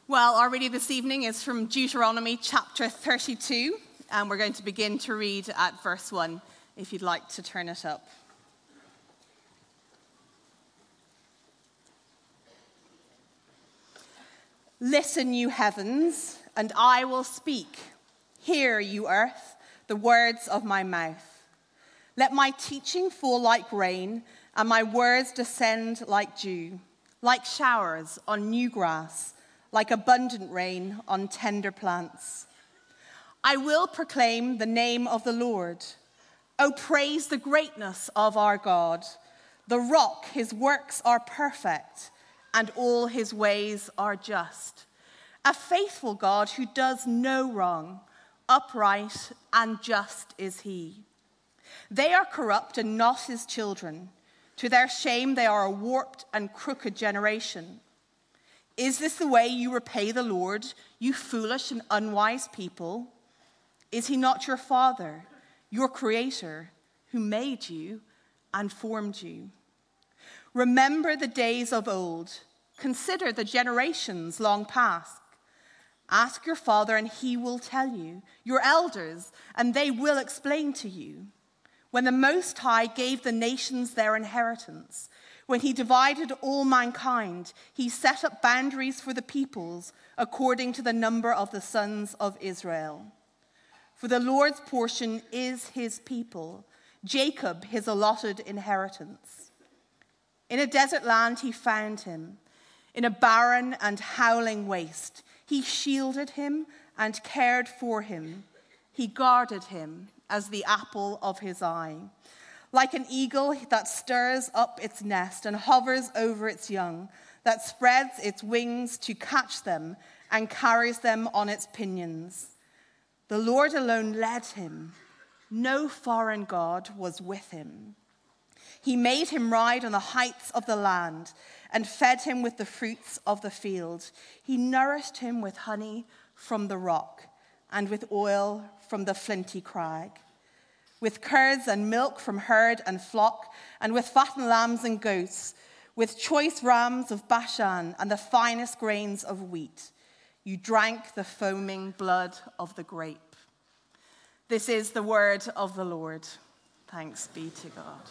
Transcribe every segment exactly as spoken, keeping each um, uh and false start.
Well, our reading this evening is from Deuteronomy chapter thirty-two, and we're going to begin to read at verse one, if you'd like to turn it up. Listen, you heavens, and I will speak. Hear, you earth, the words of my mouth. Let my teaching fall like rain, and my words descend like dew, like showers on new grass, like abundant rain on tender plants. I will proclaim the name of the Lord. Oh, praise the greatness of our God. The rock, his works are perfect, and all his ways are just. A faithful God who does no wrong, upright and just is he. They are corrupt and not his children. To their shame they are a warped and crooked generation. Is this the way you repay the Lord, you foolish and unwise people? Is he not your Father, your Creator, who made you and formed you? Remember the days of old. Consider the generations long past. Ask your father, and he will tell you, your elders, and they will explain to you. When the Most High gave the nations their inheritance, when he divided all mankind, he set up boundaries for the peoples according to the number of the sons of Israel. For the Lord's portion is his people, Jacob his allotted inheritance. In a desert land he found him, in a barren and howling waste. He shielded him and cared for him. He guarded him as the apple of his eye. Like an eagle that stirs up its nest and hovers over its young, that spreads its wings to catch them and carries them on its pinions. The Lord alone led him. No foreign god was with him. He made him ride on the heights of the land and fed him with the fruits of the field. He nourished him with honey from the rock and with oil from the flinty crag, with curds and milk from herd and flock, and with fattened lambs and goats, with choice rams of Bashan and the finest grains of wheat. You drank the foaming blood of the grape. This is the word of the Lord. Thanks be to God.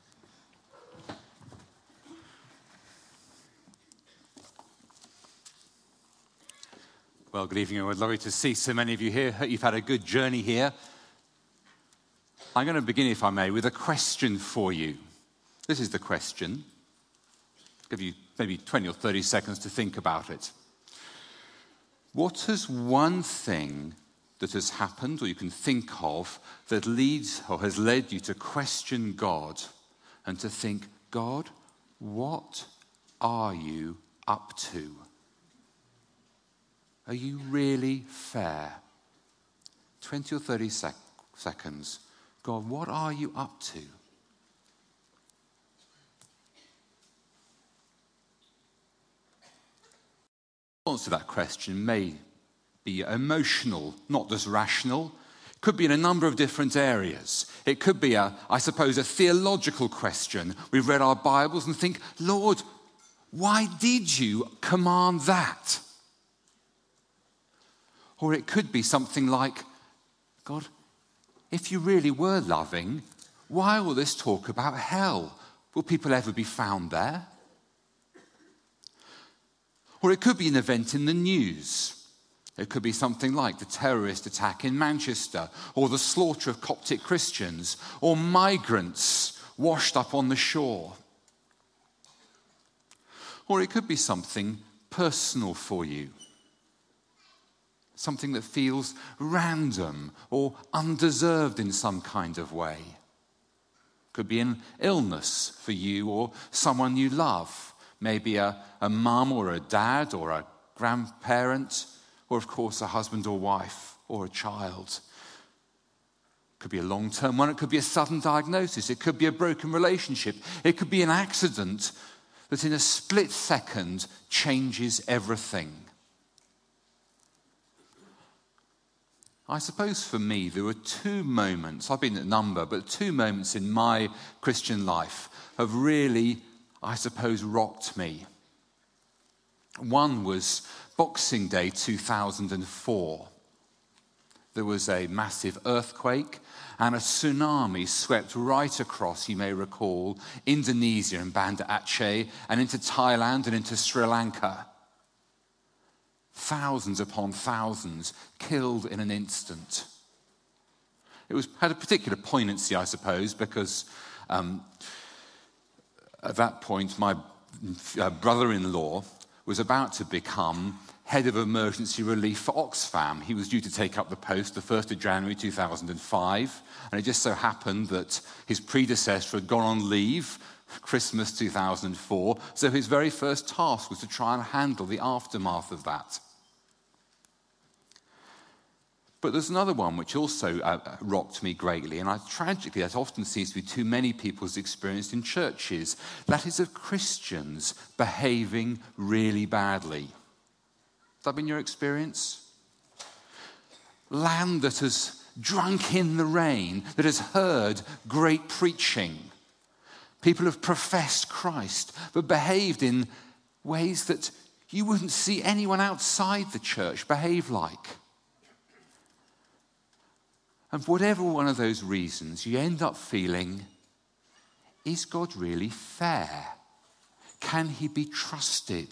Well, good evening. It's lovely to see so many of you here. Hope you've had a good journey here. I'm going to begin, if I may, with a question for you. This is the question. I'll give you maybe twenty or thirty seconds to think about it. What is one thing that has happened, or you can think of, that leads or has led you to question God and to think, God, what are you up to? Are you really fair? twenty or thirty sec- seconds. God, what are you up to? The answer to that question may be emotional, not just rational. It could be in a number of different areas. It could be, a, I suppose, a theological question. We've read our Bibles and think, Lord, why did you command that? Or it could be something like, God, if you really were loving, why all this talk about hell? Will people ever be found there? Or it could be an event in the news. It could be something like the terrorist attack in Manchester, or the slaughter of Coptic Christians, or migrants washed up on the shore. Or it could be something personal for you. Something that feels random or undeserved in some kind of way. Could be an illness for you or someone you love. Maybe a, a mum or a dad or a grandparent, or of course a husband or wife or a child. Could be a long-term one. It could be a sudden diagnosis. It could be a broken relationship. It could be an accident that in a split second changes everything. I suppose for me, there were two moments, I've been at a number, but two moments in my Christian life have really, I suppose, rocked me. One was Boxing Day two thousand four. There was a massive earthquake and a tsunami swept right across, you may recall, Indonesia and Banda Aceh and into Thailand and into Sri Lanka. Thousands upon thousands killed in an instant. It was, had a particular poignancy, I suppose, because um, at that point my uh, brother-in-law was about to become head of emergency relief for Oxfam. He was due to take up the post the first of January two thousand five, and it just so happened that his predecessor had gone on leave Christmas two thousand four, so his very first task was to try and handle the aftermath of that. But there's another one which also uh, rocked me greatly, and I, tragically that often seems to be too many people's experience in churches. That is of Christians behaving really badly. Has that been your experience? Land that has drunk in the rain, that has heard great preaching. People have professed Christ, but behaved in ways that you wouldn't see anyone outside the church behave like. And for whatever one of those reasons, you end up feeling, is God really fair? Can he be trusted?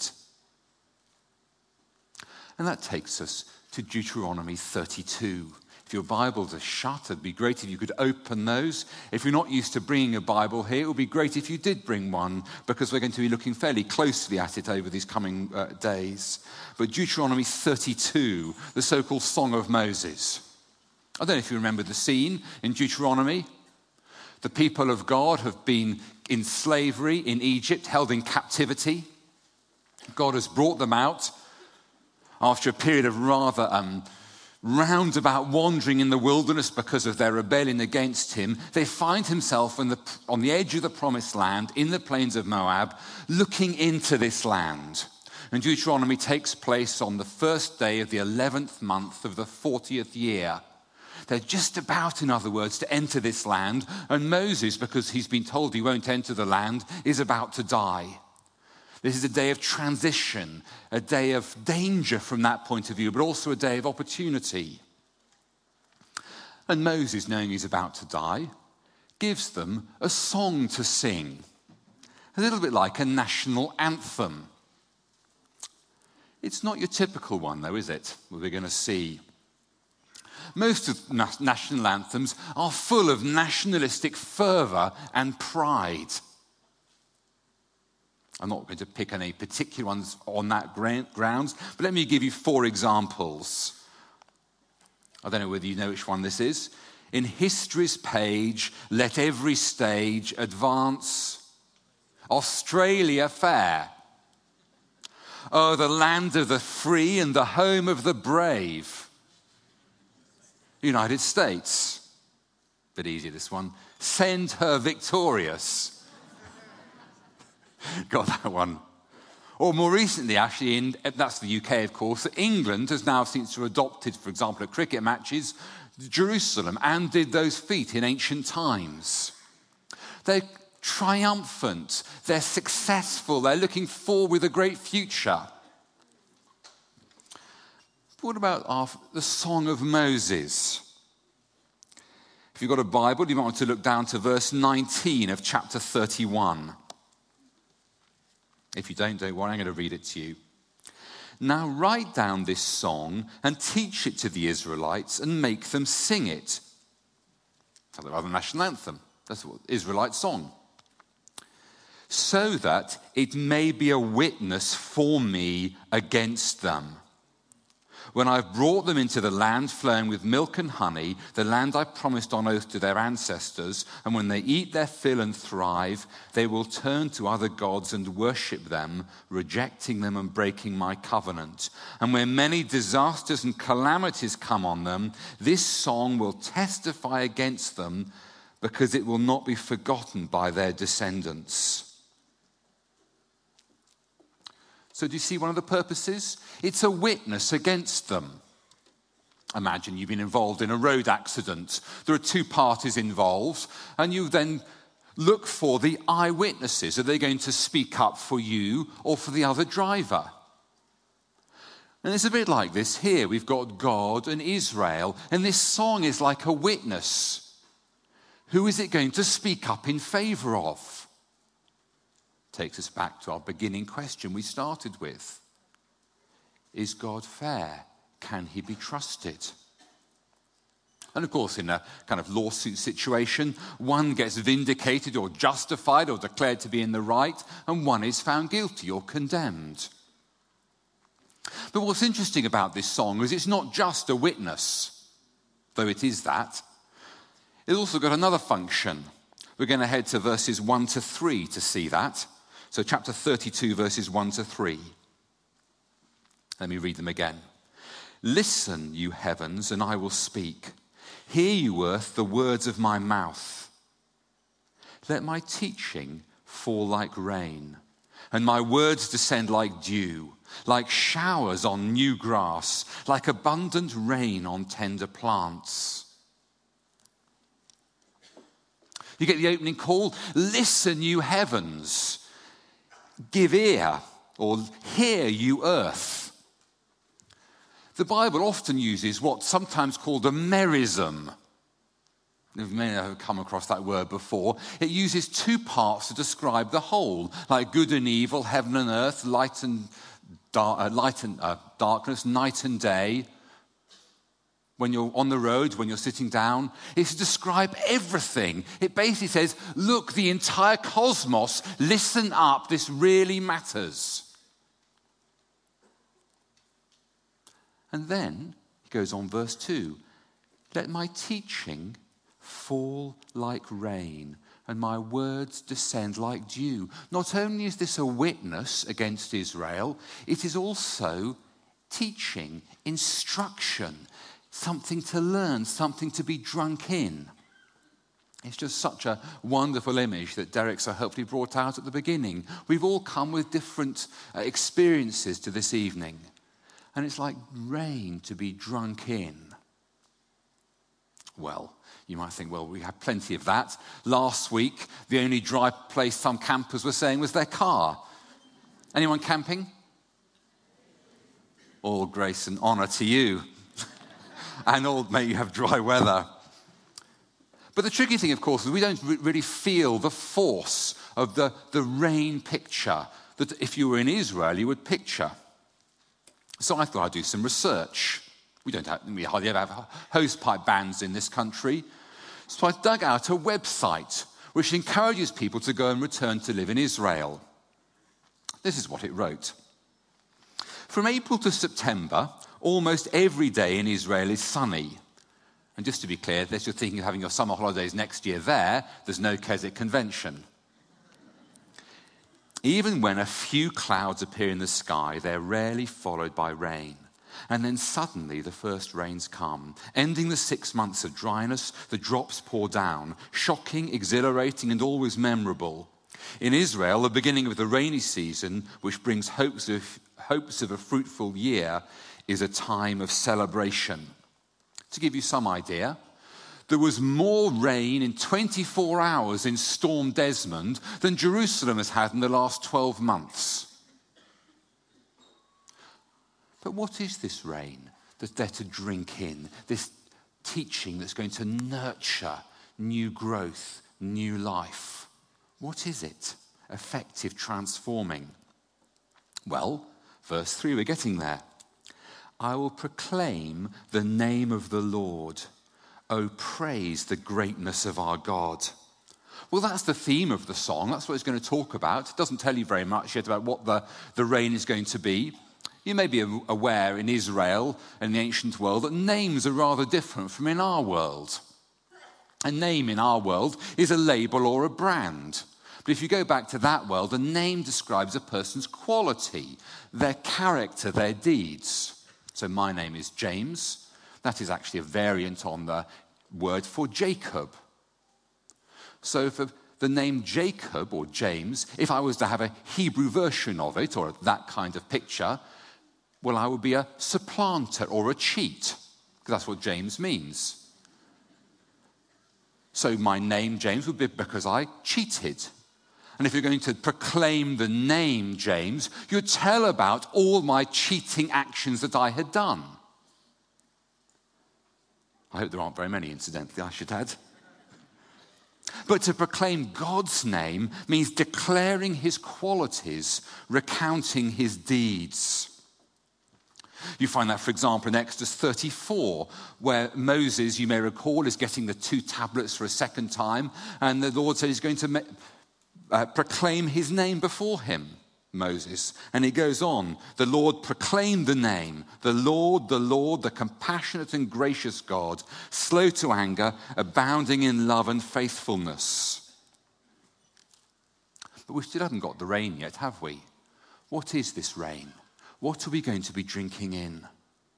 And that takes us to Deuteronomy thirty-two. If your Bibles are shut, it'd be great if you could open those. If you're not used to bringing a Bible here, it would be great if you did bring one, because we're going to be looking fairly closely at it over these coming uh, days. But Deuteronomy thirty-two, the so-called Song of Moses. I don't know if you remember the scene in Deuteronomy. The people of God have been in slavery in Egypt, held in captivity. God has brought them out after a period of rather um, roundabout wandering in the wilderness because of their rebellion against him. They find himself on the, on the edge of the promised land, in the plains of Moab, looking into this land. And Deuteronomy takes place on the first day of the eleventh month of the fortieth year. They're just about, in other words, to enter this land, and Moses, because he's been told he won't enter the land, is about to die. This is a day of transition, a day of danger from that point of view, but also a day of opportunity. And Moses, knowing he's about to die, gives them a song to sing, a little bit like a national anthem. It's not your typical one, though, is it? Well, we're going to see. Most of national anthems are full of nationalistic fervour and pride. I'm not going to pick any particular ones on that grounds, but let me give you four examples. I don't know whether you know which one this is. In history's page, let every stage advance. Australia fair. Oh, the land of the free and the home of the brave. United States. Bit easy, this one. Send her victorious. Got that one. Or more recently, actually, in, that's the U K, of course, England has now since adopted, for example, at cricket matches, Jerusalem, and did those feet in ancient times. They're triumphant. They're successful. They're looking forward with a great future. What about our, the Song of Moses? If you've got a Bible, you might want to look down to verse nineteen of chapter thirty-one. If you don't, don't worry, I'm going to read it to you. Now write down this song and teach it to the Israelites and make them sing it. That's the national anthem. That's what Israelite song. So that it may be a witness for me against them. When I've brought them into the land flowing with milk and honey, the land I promised on oath to their ancestors, and when they eat their fill and thrive, they will turn to other gods and worship them, rejecting them and breaking my covenant. And when many disasters and calamities come on them, this song will testify against them, because it will not be forgotten by their descendants. So do you see one of the purposes? It's a witness against them. Imagine you've been involved in a road accident. There are two parties involved, and you then look for the eyewitnesses. Are they going to speak up for you or for the other driver? And it's a bit like this here. We've got God and Israel, and this song is like a witness. Who is it going to speak up in favor of? Takes us back to our beginning question we started with. Is God fair? Can he be trusted? And of course, in a kind of lawsuit situation, one gets vindicated or justified or declared to be in the right, and one is found guilty or condemned. But what's interesting about this song is it's not just a witness, though it is that. It's also got another function. We're going to head to verses one to three to see that. So chapter thirty-two, verses one to three. Let me read them again. Listen, you heavens, and I will speak. Hear, you earth, the words of my mouth. Let my teaching fall like rain, and my words descend like dew, like showers on new grass, like abundant rain on tender plants. You get the opening call, listen, you heavens. Give ear, or hear, you earth. The Bible often uses what's sometimes called a merism. You may have come across that word before. It uses two parts to describe the whole, like good and evil, heaven and earth, light and, dar- uh, light and uh, darkness, night and day. When you're on the road, when you're sitting down, it's to describe everything. It basically says, look, the entire cosmos, listen up, this really matters. And then, he goes on, verse two, let my teaching fall like rain, and my words descend like dew. Not only is this a witness against Israel, it is also teaching, instruction, something to learn, something to be drunk in. It's just such a wonderful image that Derek so hopefully brought out at the beginning. We've all come with different uh, experiences to this evening. And it's like rain to be drunk in. Well, you might think, well, we had plenty of that. Last week, the only dry place some campers were saying was their car. Anyone camping? All grace and honor to you. And all may you have dry weather. But the tricky thing, of course, is we don't re- really feel the force of the, the rain picture that if you were in Israel, you would picture. So I thought I'd do some research. We don't have, we hardly ever have hosepipe bans in this country. So I dug out a website which encourages people to go and return to live in Israel. This is what it wrote. From April to September, almost every day in Israel is sunny. And just to be clear, unless you're thinking of having your summer holidays next year there, there's no Keswick Convention. Even when a few clouds appear in the sky, they're rarely followed by rain. And then suddenly the first rains come. Ending the six months of dryness, the drops pour down, shocking, exhilarating, and always memorable. In Israel, the beginning of the rainy season, which brings hopes of, hopes of a fruitful year, is a time of celebration. To give you some idea, there was more rain in twenty-four hours in Storm Desmond than Jerusalem has had in the last twelve months. But what is this rain that's there to drink in? This teaching that's going to nurture new growth, new life. What is it? Effective, transforming. Well, verse three, we're getting there. I will proclaim the name of the Lord. Oh, praise the greatness of our God. Well, that's the theme of the song. That's what it's going to talk about. It doesn't tell you very much yet about what the, the rain is going to be. You may be aware in Israel and the ancient world that names are rather different from in our world. A name in our world is a label or a brand. But if you go back to that world, a name describes a person's quality, their character, their deeds. So my name is James. That is actually a variant on the word for Jacob. So for the name Jacob or James, if I was to have a Hebrew version of it or that kind of picture, well, I would be a supplanter or a cheat, because that's what James means. So my name, James, would be because I cheated. And if you're going to proclaim the name James, you'd tell about all my cheating actions that I had done. I hope there aren't very many, incidentally, I should add. But to proclaim God's name means declaring his qualities, recounting his deeds. You find that, for example, in Exodus thirty-four, where Moses, you may recall, is getting the two tablets for a second time, and the Lord said he's going to uh, proclaim his name before him, Moses. And he goes on, the Lord proclaimed the name, the Lord, the Lord, the compassionate and gracious God, slow to anger, abounding in love and faithfulness. But we still haven't got the rain yet, have we? What is this rain? What are we going to be drinking in?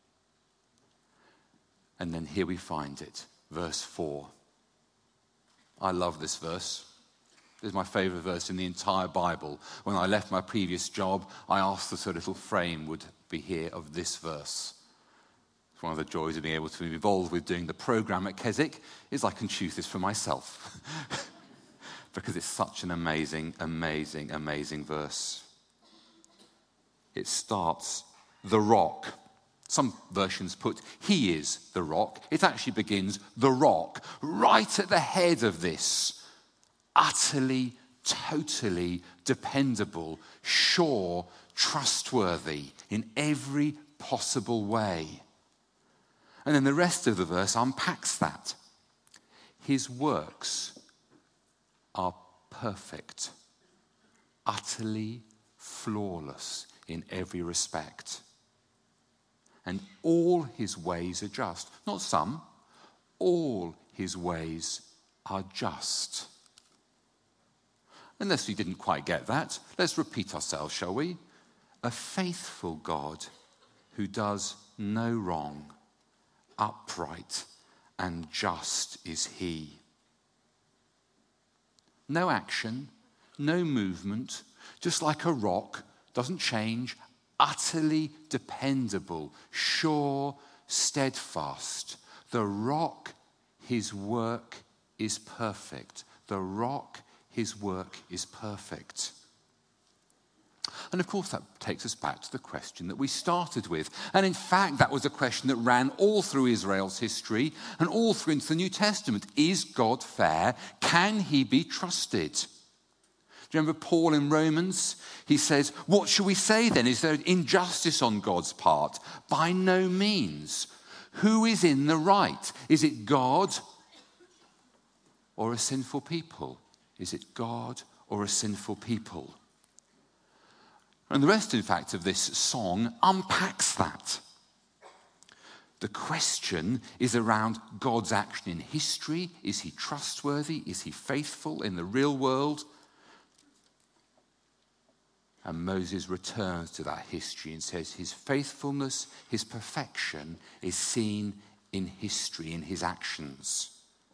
And then here we find it, verse four. I love this verse. This is my favorite verse in the entire Bible. When I left my previous job, I asked that a little frame would be here of this verse. It's one of the joys of being able to be involved with doing the program at Keswick, is I can choose this for myself. Because it's such an amazing, amazing, amazing verse. It starts, the rock. Some versions put, he is the rock. It actually begins, the rock, right at the head of this. Utterly, totally dependable, sure, trustworthy in every possible way. And then the rest of the verse unpacks that. His works are perfect, utterly flawless in every respect. And all his ways are just. Not some, all his ways are just. Unless we didn't quite get that, let's repeat ourselves, shall we? A faithful God who does no wrong, upright and just is he. No action, no movement, just like a rock, doesn't change, utterly dependable, sure, steadfast. The rock, his work is perfect. The rock, his work is perfect. And of course that takes us back to the question that we started with. And in fact, that was a question that ran all through Israel's history and all through into the New Testament. Is God fair? Can he be trusted? Do you remember Paul in Romans? He says, what shall we say then? Is there injustice on God's part? By no means. Who is in the right? Is it God or a sinful people? Is it God or a sinful people? And the rest, in fact, of this song unpacks that. The question is around God's action in history. Is he trustworthy? Is he faithful in the real world? And Moses returns to that history and says his faithfulness, his perfection is seen in history, in his actions.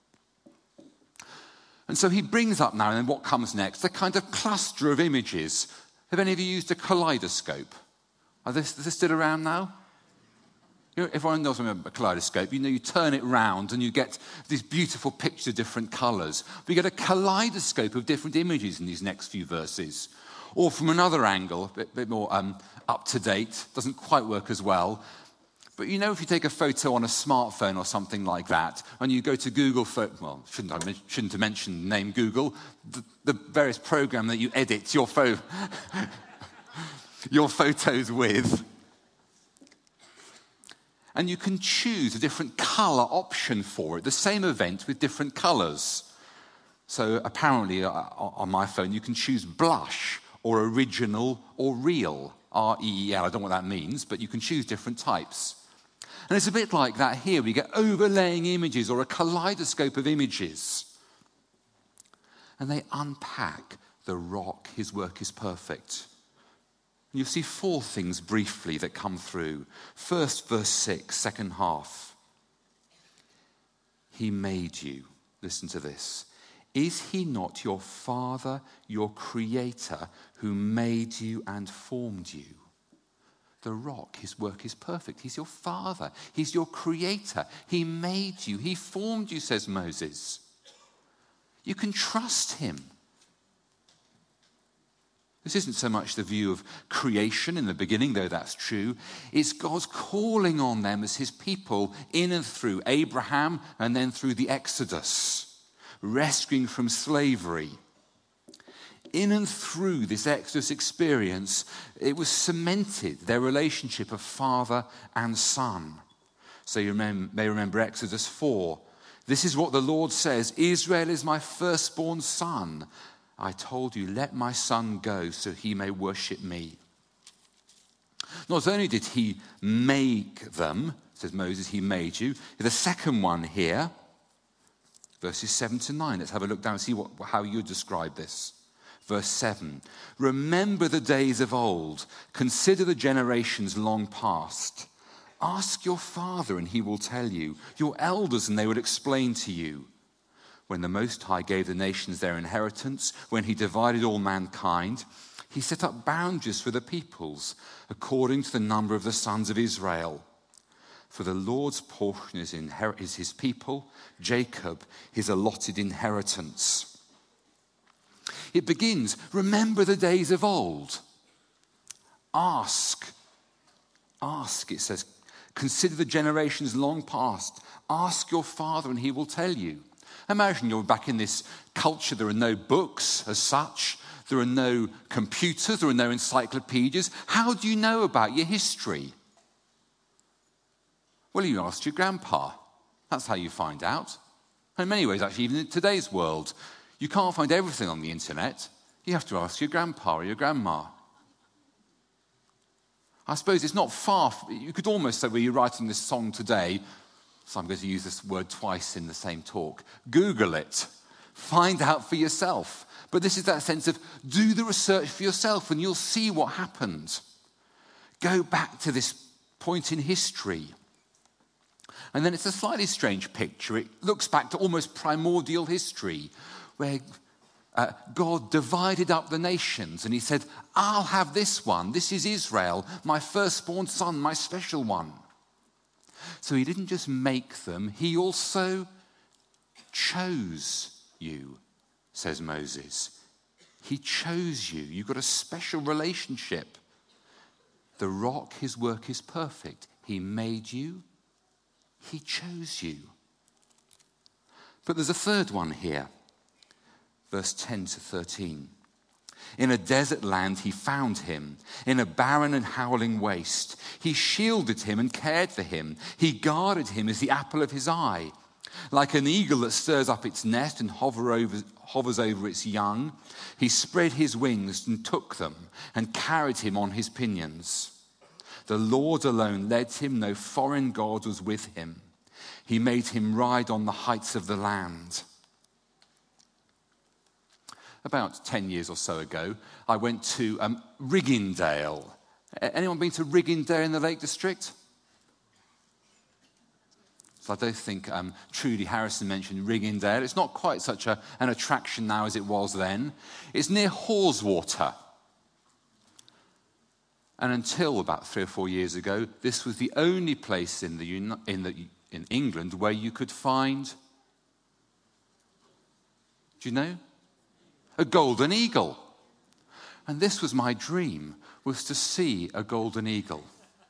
And so he brings up now and then what comes next, a kind of cluster of images. Have any of you used a kaleidoscope? Are they, is this still around now? You know, everyone knows a kaleidoscope. You know, you turn it round and you get these beautiful pictures of different colours. But you get a kaleidoscope of different images in these next few verses. Or from another angle, a bit, bit more um, up to date, doesn't quite work as well. But you know, if you take a photo on a smartphone or something like that, and you go to Google, well, shouldn't I shouldn't have mentioned the name Google, the, the various program that you edit your, pho- your photos with, and you can choose a different colour option for it, the same event with different colours. So apparently uh, on my phone, you can choose blush, or original, or real, R E E L. I don't know what that means, but you can choose different types. And it's a bit like that here. We get overlaying images or a kaleidoscope of images. And they unpack the rock. His work is perfect. And you'll see four things briefly that come through. First, verse six, second half. He made you. Listen to this. Is he not your Father, your Creator, who made you and formed you? The rock, his work is perfect. He's your Father. He's your Creator. He made you. He formed you, says Moses. You can trust him. This isn't so much the view of creation in the beginning, though that's true. It's God's calling on them as his people in and through Abraham and then through the Exodus, rescuing from slavery. In and through this Exodus experience, it was cemented, their relationship of father and son. So you may remember Exodus four. This is what the Lord says, Israel is my firstborn son. I told you, let my son go so he may worship me. Not only did he make them, says Moses, he made you. The second one here, verses seven to nine. Let's have a look down and see what, how you describe this. Verse seven, remember the days of old. Consider the generations long past. Ask your father and he will tell you. Your elders and they will explain to you. When the Most High gave the nations their inheritance, when he divided all mankind, he set up boundaries for the peoples, according to the number of the sons of Israel. For the Lord's portion is, inher- is his people, Jacob, his allotted inheritance. It begins, remember the days of old. Ask. Ask, it says, consider the generations long past. Ask your father and he will tell you. Imagine you're back in this culture. There are no books as such. There are no computers. There are no encyclopedias. How do you know about your history? Well, you asked your grandpa. That's how you find out. In many ways, actually, even in today's world, you can't find everything on the internet. You have to ask your grandpa or your grandma. I suppose it's not far. You could almost say, well, you're writing this song today. So I'm going to use this word twice in the same talk. Google it. Find out for yourself. But this is that sense of do the research for yourself and you'll see what happened. Go back to this point in history. And then it's a slightly strange picture. It looks back to almost primordial history where uh, God divided up the nations and he said, I'll have this one. This is Israel, my firstborn son, my special one. So he didn't just make them, he also chose you, says Moses. He chose you. You've got a special relationship. The rock, his work is perfect. He made you. He chose you. But there's a third one here. Verse ten to thirteen. In a desert land he found him, in a barren and howling waste. He shielded him and cared for him. He guarded him as the apple of his eye. Like an eagle that stirs up its nest and hover over, hovers over its young, he spread his wings and took them and carried him on his pinions. The Lord alone led him, no foreign god was with him. He made him ride on the heights of the land. About ten years or so ago, I went to um, Riggindale. Anyone been to Riggindale in the Lake District? So I don't think um, Trudy Harrison mentioned Riggindale. It's not quite such a, an attraction now as it was then. It's near Haweswater. And until about three or four years ago, this was the only place in, the, in, the, in England where you could find, do you know? A golden eagle. And this was my dream, was to see a golden eagle.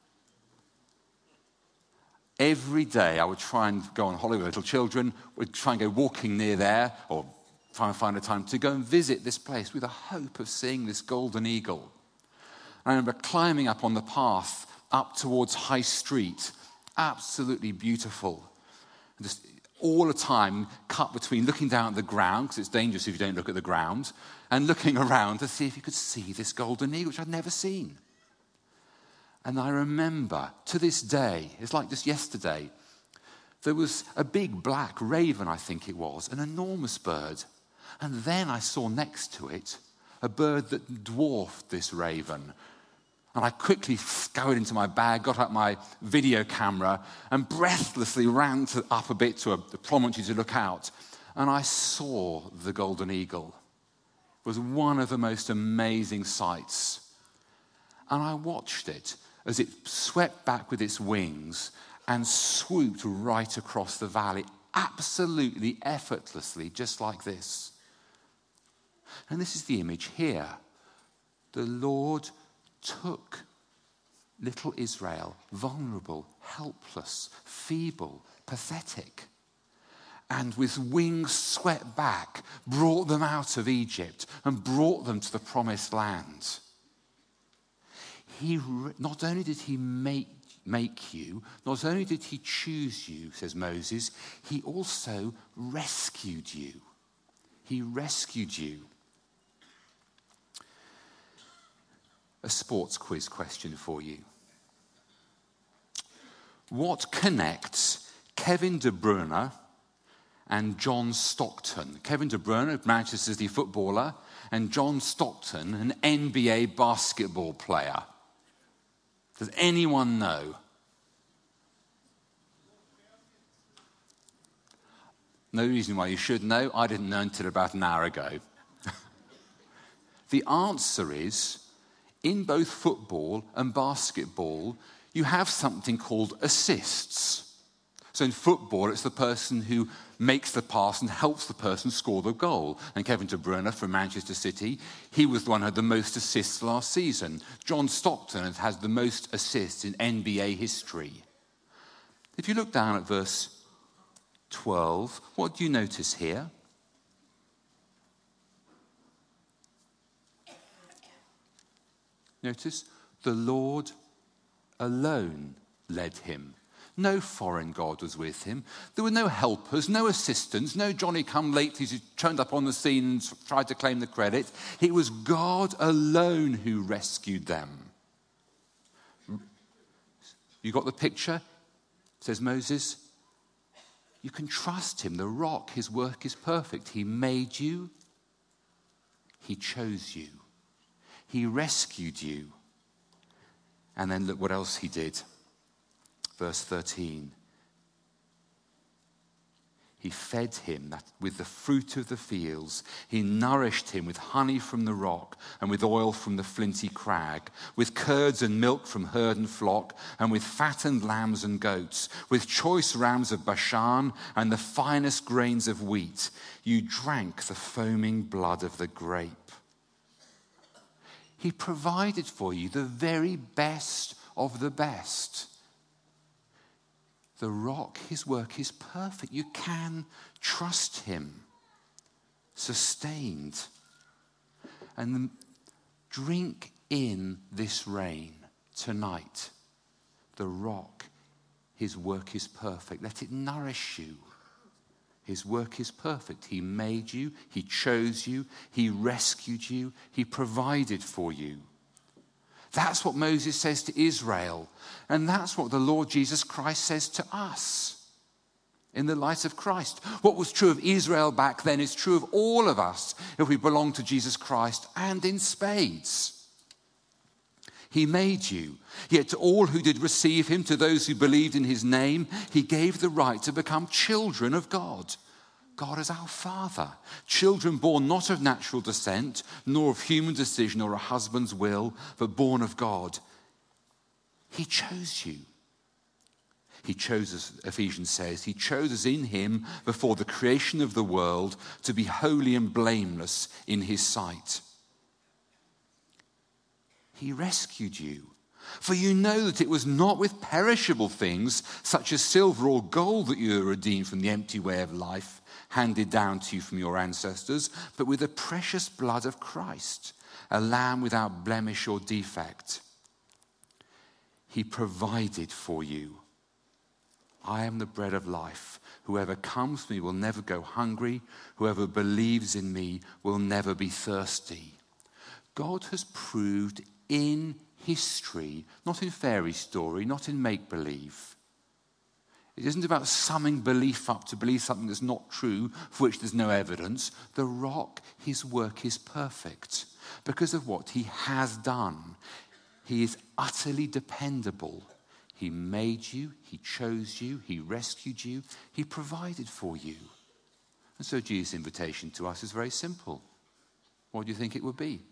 Every day I would try and go on holiday with little children, would try and go walking near there, or try and find a time to go and visit this place with a hope of seeing this golden eagle. I remember climbing up on the path up towards High Street, absolutely beautiful. Just all the time cut between looking down at the ground, because it's dangerous if you don't look at the ground, and looking around to see if you could see this golden eagle, which I'd never seen. And I remember, to this day, it's like just yesterday, there was a big black raven, I think it was, an enormous bird. And then I saw next to it a bird that dwarfed this raven. And I quickly scurried into my bag, got out my video camera, and breathlessly ran to, up a bit to a, a promontory to look out. And I saw the golden eagle. It was one of the most amazing sights. And I watched it as it swept back with its wings and swooped right across the valley, absolutely effortlessly, just like this. And this is the image here. The Lord took little Israel, vulnerable, helpless, feeble, pathetic, and with wings swept back, brought them out of Egypt and brought them to the promised land. He, not only did he make, make you, not only did he choose you, says Moses, he also rescued you. He rescued you. A sports quiz question for you. What connects Kevin De Bruyne and John Stockton? Kevin De Bruyne, Manchester City footballer, and John Stockton, an N B A basketball player. Does anyone know? No reason why you should know. I didn't know until about an hour ago. The answer is, in both football and basketball, you have something called assists. So in football, it's the person who makes the pass and helps the person score the goal. And Kevin De Bruyne from Manchester City, he was the one who had the most assists last season. John Stockton has the most assists in N B A history. If you look down at verse twelve, what do you notice here? Notice, the Lord alone led him. No foreign god was with him. There were no helpers, no assistants, no Johnny-come-latelys who turned up on the scene and tried to claim the credit. It was God alone who rescued them. You got the picture? Says Moses. You can trust him, the rock, his work is perfect. He made you. He chose you. He rescued you. And then look what else he did. Verse thirteen. He fed him with the fruit of the fields. He nourished him with honey from the rock and with oil from the flinty crag, with curds and milk from herd and flock, and with fattened lambs and goats, with choice rams of Bashan and the finest grains of wheat. You drank the foaming blood of the grape. He provided for you the very best of the best. The rock, his work is perfect. You can trust him. Sustained. And drink in this rain tonight. The rock, his work is perfect. Let it nourish you. His work is perfect. He made you. He chose you. He rescued you. He provided for you. That's what Moses says to Israel. And that's what the Lord Jesus Christ says to us in the light of Christ. What was true of Israel back then is true of all of us if we belong to Jesus Christ, and in spades. He made you. Yet to all who did receive him, to those who believed in his name, he gave the right to become children of God. God is our Father. Children born not of natural descent, nor of human decision or a husband's will, but born of God. He chose you. He chose us, Ephesians says, he chose us in him before the creation of the world to be holy and blameless in his sight. He rescued you. For you know that it was not with perishable things, such as silver or gold, that you were redeemed from the empty way of life handed down to you from your ancestors, but with the precious blood of Christ, a lamb without blemish or defect. He provided for you. I am the bread of life. Whoever comes to me will never go hungry. Whoever believes in me will never be thirsty. God has proved in history, not in fairy story, not in make-believe. It isn't about summing belief up to believe something that's not true, for which there's no evidence. The rock, his work is perfect because of what he has done. He is utterly dependable. He made you, he chose you, he rescued you, he provided for you. And so Jesus' invitation to us is very simple. What do you think it would be?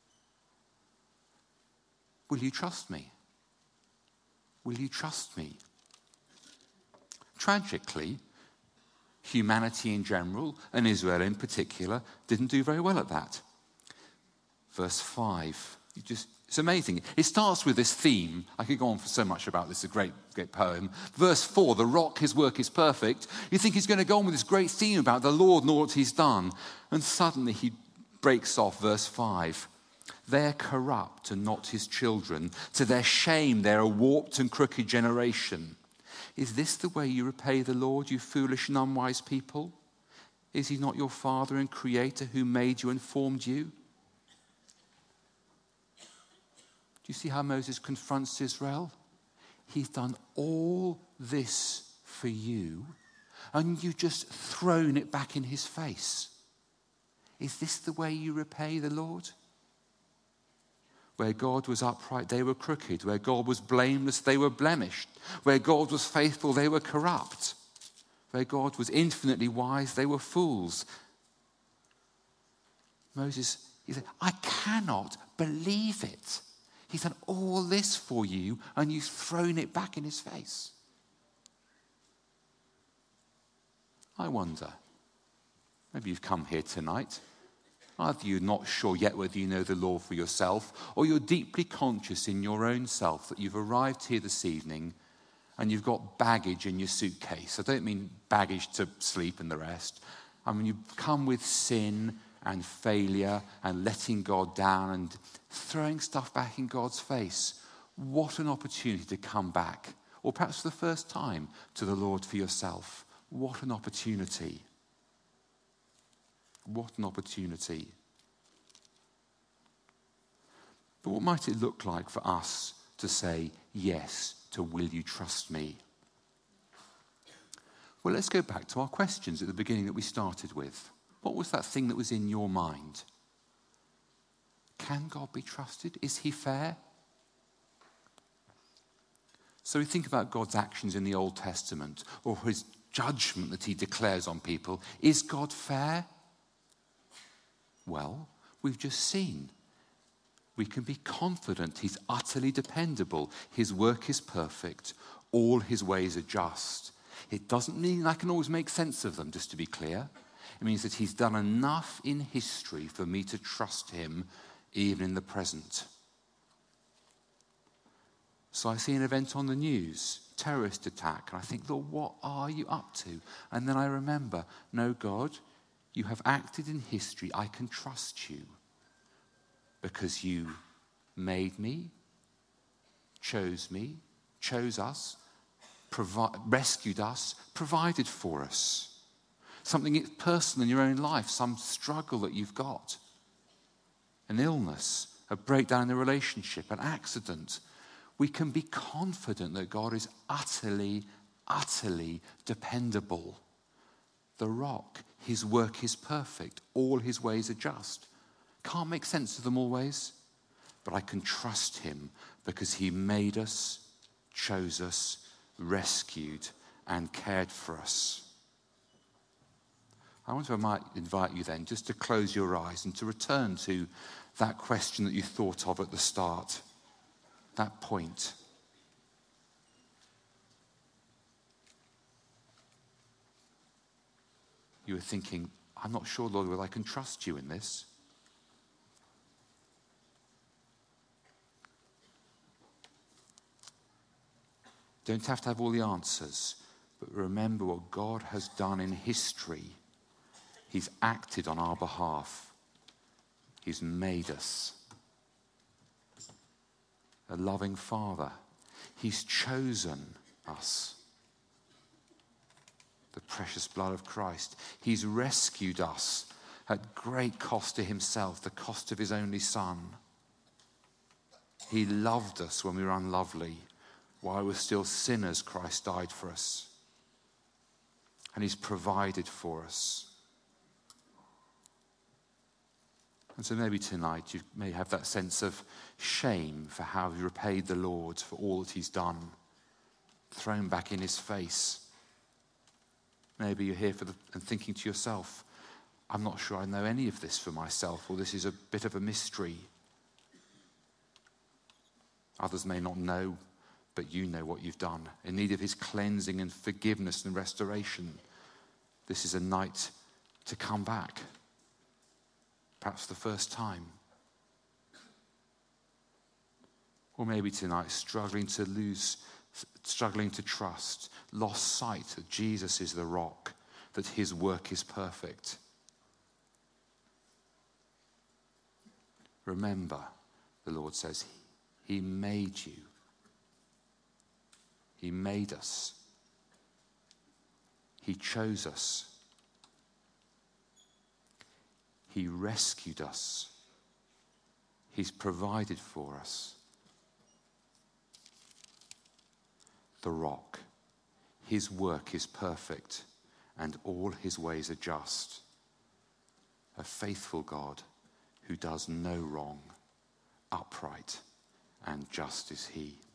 Will you trust me? Will you trust me? Tragically, humanity in general, and Israel in particular, didn't do very well at that. Verse five. You just, it's amazing. It starts with this theme. I could go on for so much about this. It's a great, great poem. Verse four, the rock, his work is perfect. You think he's going to go on with this great theme about the Lord and all that he's done. And suddenly he breaks off verse five. They're corrupt and not his children. To their shame, they're a warped and crooked generation. Is this the way you repay the Lord, you foolish and unwise people? Is he not your father and creator who made you and formed you? Do you see how Moses confronts Israel? He's done all this for you, and you've just thrown it back in his face. Is this the way you repay the Lord? Where God was upright, they were crooked. Where God was blameless, they were blemished. Where God was faithful, they were corrupt. Where God was infinitely wise, they were fools. Moses, he said, I cannot believe it. He's done all this for you, and you've thrown it back in his face. I wonder, maybe you've come here tonight. Either you're not sure yet whether you know the Lord for yourself, or you're deeply conscious in your own self that you've arrived here this evening and you've got baggage in your suitcase. I don't mean baggage to sleep and the rest. I mean, you've come with sin and failure and letting God down and throwing stuff back in God's face. What an opportunity to come back, or perhaps for the first time, to the Lord for yourself. What an opportunity. What an opportunity. But what might it look like for us to say yes to will you trust me? Well, let's go back to our questions at the beginning that we started with. What was that thing that was in your mind? Can God be trusted? Is he fair? So we think about God's actions in the Old Testament, or his judgment that he declares on people. Is God fair? Well, we've just seen. We can be confident he's utterly dependable. His work is perfect. All his ways are just. It doesn't mean I can always make sense of them, just to be clear. It means that he's done enough in history for me to trust him even in the present. So I see an event on the news, terrorist attack, and I think, Lord, what are you up to? And then I remember, no, God, you have acted in history. I can trust you because you made me, chose me, chose us, provi- rescued us, provided for us. Something personal in your own life, some struggle that you've got, an illness, a breakdown in a relationship, an accident. We can be confident that God is utterly, utterly dependable. The rock, his work is perfect. All his ways are just. Can't make sense of them always, but I can trust him because he made us, chose us, rescued, and cared for us. I wonder if I might invite you then just to close your eyes and to return to that question that you thought of at the start, that point. You were thinking, I'm not sure, Lord, whether I can trust you in this. Don't have to have all the answers, but remember what God has done in history. He's acted on our behalf. He's made us a loving Father. He's chosen us. The precious blood of Christ. He's rescued us at great cost to himself, the cost of his only Son. He loved us when we were unlovely. While we're still sinners, Christ died for us. And he's provided for us. And so maybe tonight you may have that sense of shame for how you repaid the Lord for all that he's done, thrown back in his face. Maybe you're here for the, and thinking to yourself, I'm not sure I know any of this for myself, or this is a bit of a mystery. Others may not know, but you know what you've done. In need of his cleansing and forgiveness and restoration. This is a night to come back. Perhaps the first time. Or maybe tonight struggling to lose, struggling to trust, lost sight that Jesus is the rock, that his work is perfect. Remember, the Lord says, he made you. He made us. He chose us. He rescued us. He's provided for us. The rock. His work is perfect and all his ways are just. A faithful God who does no wrong, upright and just is he.